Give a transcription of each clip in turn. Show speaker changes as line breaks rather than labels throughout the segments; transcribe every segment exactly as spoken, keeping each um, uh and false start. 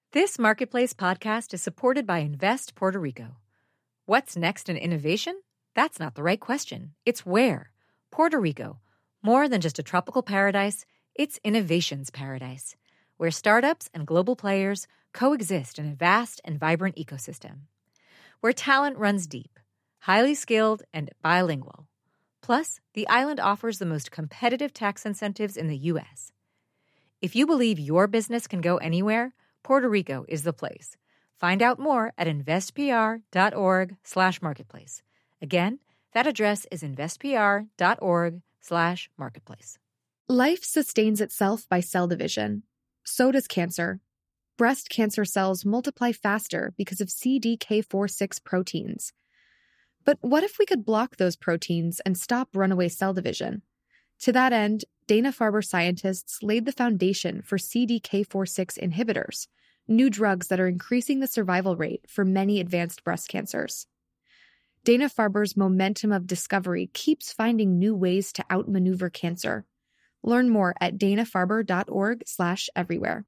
This Marketplace podcast is supported by Invest Puerto Rico. What's next in innovation? That's not the right question. It's where. Puerto Rico. More than just a tropical paradise, it's innovation's paradise, where startups and global players coexist in a vast and vibrant ecosystem. Where talent runs deep, highly skilled, and bilingual. Plus, the island offers the most competitive tax incentives in the U S. If you believe your business can go anywhere, Puerto Rico is the place. Find out more at investpr.org slash marketplace. Again, that address is investpr.org slash marketplace.
Life sustains itself by cell division. So does cancer. Breast cancer cells multiply faster because of C D K four six proteins. But what if we could block those proteins and stop runaway cell division? To that end, Dana-Farber scientists laid the foundation for C D K four six inhibitors, new drugs that are increasing the survival rate for many advanced breast cancers. Dana-Farber's momentum of discovery keeps finding new ways to outmaneuver cancer. Learn more at danafarber.org slash everywhere.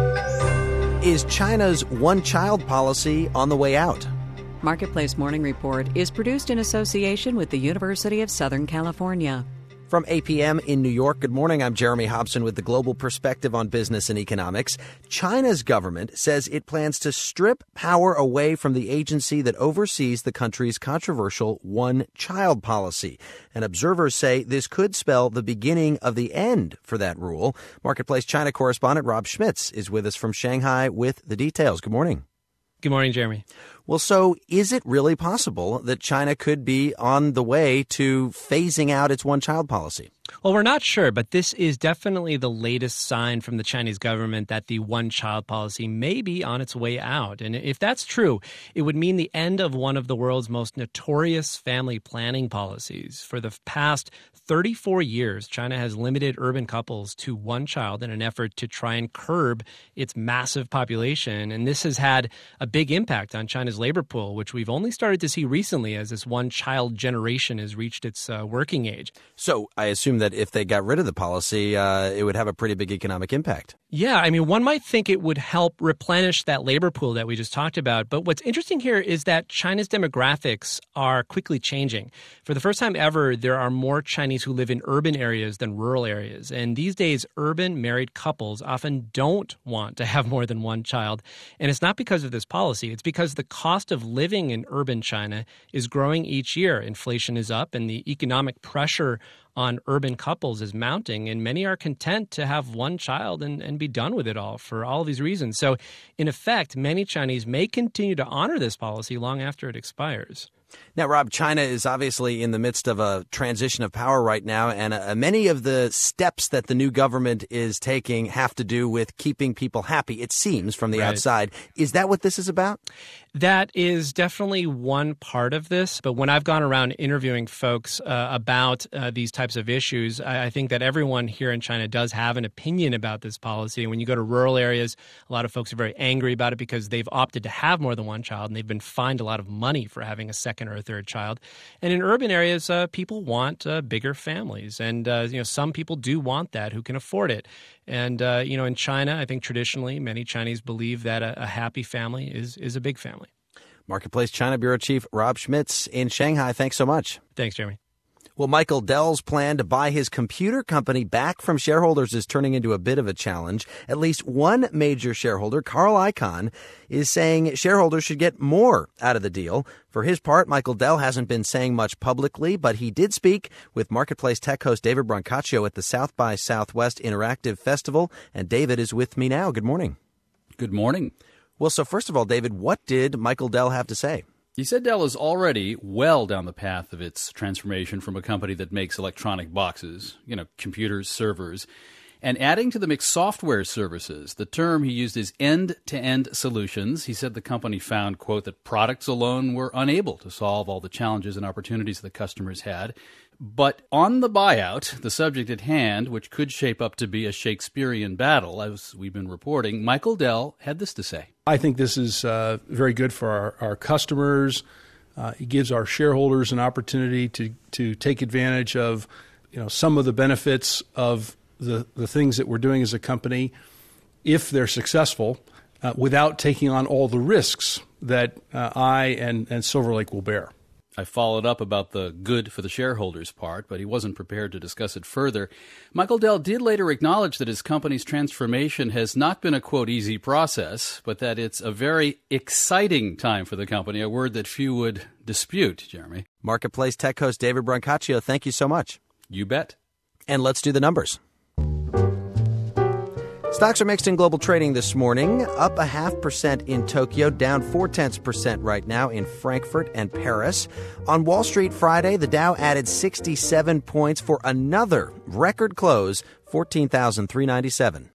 Is China's one-child policy on the way out?
Marketplace Morning Report is produced in association with the University of Southern California.
From A P M in New York, good morning. I'm Jeremy Hobson with the Global Perspective on Business and Economics. China's government says it plans to strip power away from the agency that oversees the country's controversial one-child policy. And observers say this could spell the beginning of the end for that rule. Marketplace China correspondent Rob Schmitz is with us from Shanghai with the details. Good morning.
Good morning, Jeremy.
Well, so is it really possible that China could be on the way to phasing out its one-child policy?
Well, we're not sure, but this is definitely the latest sign from the Chinese government that the one-child policy may be on its way out. And if that's true, it would mean the end of one of the world's most notorious family planning policies. For the past thirty-four years, China has limited urban couples to one child in an effort to try and curb its massive population. And this has had a big impact on China's labor pool, which we've only started to see recently as this one-child generation has reached its uh, working age.
So I assume that if they got rid of the policy, uh, it would have a pretty big economic impact.
Yeah, I mean, one might think it would help replenish that labor pool that we just talked about. But what's interesting here is that China's demographics are quickly changing. For the first time ever, there are more Chinese who live in urban areas than rural areas. And these days, urban married couples often don't want to have more than one child. And it's not because of this policy. It's because the cost of living in urban China is growing each year. Inflation is up, and the economic pressure on urban couples is mounting, and many are content to have one child and, and be done with it all for all of these reasons. So, in effect, many Chinese may continue to honor this policy long after it expires.
Now, Rob, China is obviously in the midst of a transition of power right now, and uh, many of the steps that the new government is taking have to do with keeping people happy, it seems, from the
Right.
outside. Is that what this is about?
That is definitely one part of this. But when I've gone around interviewing folks uh, about uh, these types of issues, I, I think that everyone here in China does have an opinion about this policy. And when you go to rural areas, a lot of folks are very angry about it because they've opted to have more than one child, and they've been fined a lot of money for having a second or a third child. And in urban areas, uh, people want uh, bigger families. And, uh, you know, some people do want that who can afford it. And, uh, you know, in China, I think traditionally many Chinese believe that a, a happy family is, is a big family.
Marketplace China Bureau Chief Rob Schmitz in Shanghai. Thanks so much.
Thanks, Jeremy.
Well, Michael Dell's plan to buy his computer company back from shareholders is turning into a bit of a challenge. At least one major shareholder, Carl Icahn, is saying shareholders should get more out of the deal. For his part, Michael Dell hasn't been saying much publicly, but he did speak with Marketplace Tech host David Brancaccio at the South by Southwest Interactive Festival. And David is with me now. Good morning.
Good morning.
Well, so first of all, David, what did Michael Dell have to say?
He said Dell is already well down the path of its transformation from a company that makes electronic boxes, you know, computers, servers, and adding to the mix software services. The term he used is end-to-end solutions. He said the company found, quote, that products alone were unable to solve all the challenges and opportunities the customers had. But on the buyout, the subject at hand, which could shape up to be a Shakespearean battle, as we've been reporting, Michael Dell had this to say.
I think this is uh, very good for our, our customers. Uh, it gives our shareholders an opportunity to, to take advantage of, you know, some of the benefits of the, the things that we're doing as a company if they're successful. uh, without taking on all the risks that uh, I and, and Silver Lake will bear.
I followed up about the good for the shareholders part, but he wasn't prepared to discuss it further. Michael Dell did later acknowledge that his company's transformation has not been a, quote, easy process, but that it's a very exciting time for the company, a word that few would dispute, Jeremy.
Marketplace Tech host David Brancaccio, thank you so much.
You bet.
And let's do the numbers. Stocks are mixed in global trading this morning, up a half percent in Tokyo, down four-tenths percent right now in Frankfurt and Paris. On Wall Street Friday, the Dow added sixty-seven points for another record close, fourteen thousand three hundred ninety-seven.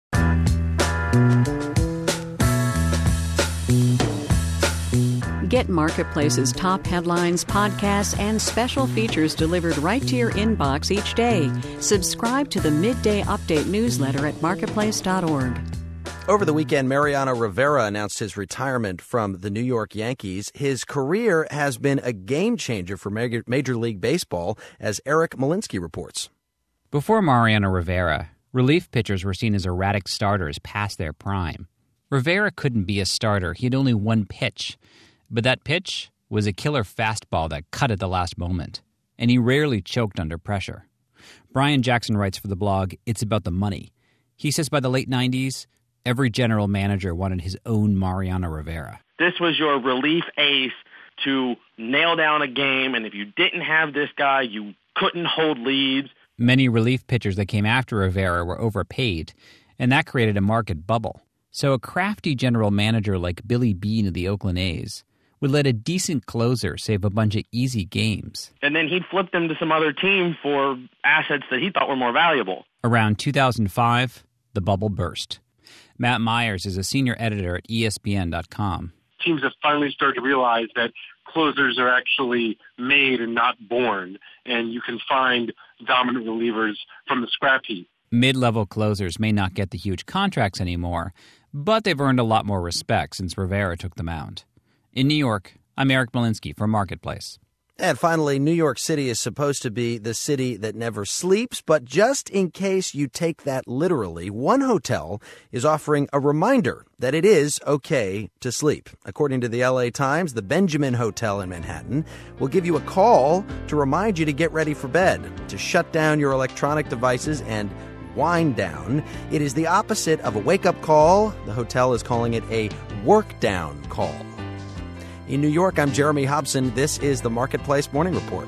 Get Marketplace's top headlines, podcasts, and special features delivered right to your inbox each day. Subscribe to the Midday Update newsletter at marketplace dot org.
Over the weekend, Mariano Rivera announced his retirement from the New York Yankees. His career has been a game changer for Major League Baseball, as Eric Malinsky reports.
Before Mariano Rivera, relief pitchers were seen as erratic starters past their prime. Rivera couldn't be a starter. He had only one pitch. But that pitch was a killer fastball that cut at the last moment, and he rarely choked under pressure. Brian Jackson writes for the blog, It's About the Money. He says by the late nineties, every general manager wanted his own Mariano Rivera.
This was your relief ace to nail down a game, and if you didn't have this guy, you couldn't hold leads.
Many relief pitchers that came after Rivera were overpaid, and that created a market bubble. So a crafty general manager like Billy Beane of the Oakland A's would let a decent closer save a bunch of easy games.
And then he'd flip them to some other team for assets that he thought were more valuable.
Around two thousand five, the bubble burst. Matt Myers is a senior editor at E S P N dot com.
Teams have finally started to realize that closers are actually made and not born, and you can find dominant relievers from the scrap heap.
Mid-level closers may not get the huge contracts anymore, but they've earned a lot more respect since Rivera took the mound. In New York, I'm Eric Malinsky for Marketplace.
And finally, New York City is supposed to be the city that never sleeps, but just in case you take that literally, one hotel is offering a reminder that it is okay to sleep. According to the L A Times, the Benjamin Hotel in Manhattan will give you a call to remind you to get ready for bed, to shut down your electronic devices and wind down. It is the opposite of a wake-up call. The hotel is calling it a work-down call. In New York, I'm Jeremy Hobson. This is the Marketplace Morning Report.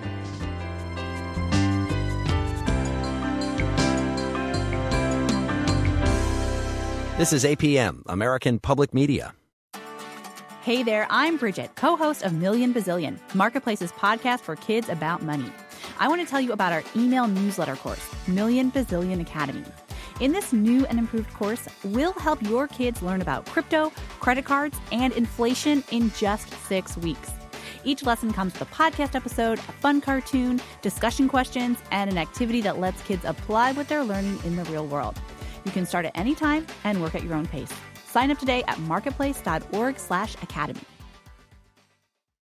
This is A P M, American Public Media.
Hey there, I'm Bridget, co-host of Million Bazillion, Marketplace's podcast for kids about money. I want to tell you about our email newsletter course, Million Bazillion Academy. In this new and improved course, we'll help your kids learn about crypto, credit cards, and inflation in just six weeks. Each lesson comes with a podcast episode, a fun cartoon, discussion questions, and an activity that lets kids apply what they're learning in the real world. You can start at any time and work at your own pace. Sign up today at marketplace dot org slash academy.